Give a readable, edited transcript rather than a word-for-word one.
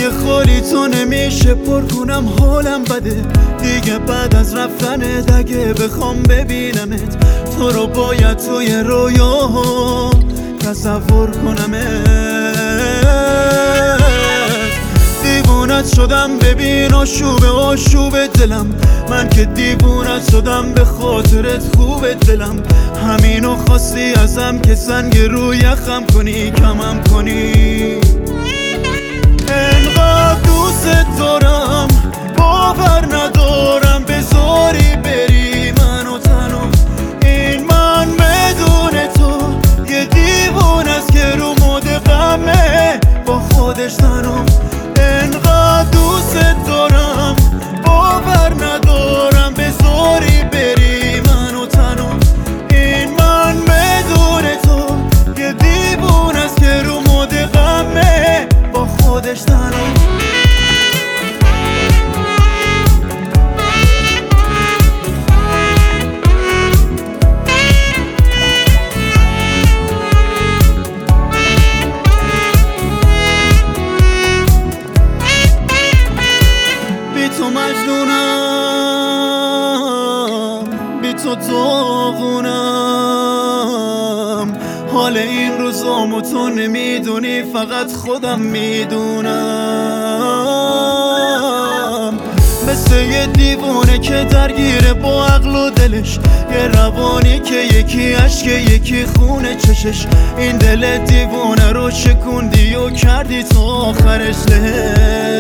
جای خالی تو نمیشه پر کنم، حالم بده دیگه بعد از رفتنت. اگه بخوام ببینمت تو رو باید توی رویاها تصور کنمت. دیوونت شدم ببین آشوب دلم، من که دیوونت شدم به خاطرت خوب دلم. همینو خواستی ازم که سنگ روی یخم کنی، کمم کنی. انقدر دوست دارم باور ندارم بذاری بری منو تنها. این من بدون تو یه دیوونه است که رو مود غمه با خودش تنها. انقدر دوست دارم باور ندارم بذاری بری منو تنها. این من بدون تو یه دیوونه است که رو مود غمه با خودش تنها. تو مجنونم، بی تو داغونم. حال این روزامو تو نمیدونی، فقط خودم میدونم. مثل یه دیوونه که درگیره با عقل و دلش، یه روانی که یکی اشک یکی خونه چشش. این دل دیوونه رو شکوندی و کردی تو آخرش له.